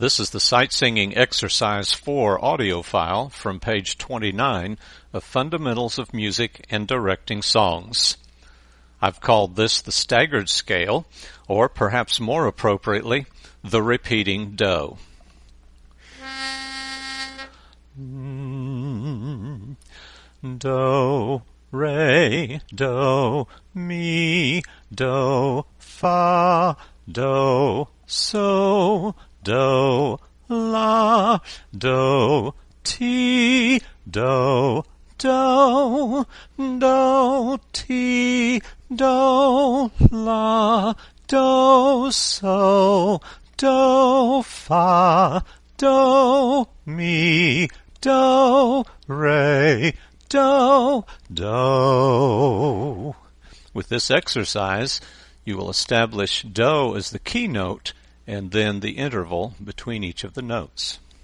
This is the Sight Singing Exercise 4 audio file from page 29 of Fundamentals of Music and Directing Songs. I've called this the staggered scale, or perhaps more appropriately, the repeating do. Do, re, do, mi, do, fa, do, so, do, la, do, ti, do, do, do, ti, do, la, do, so, do, fa, do, mi, do, re, do, do. With this exercise, you will establish do as the key note and then the interval between each of the notes.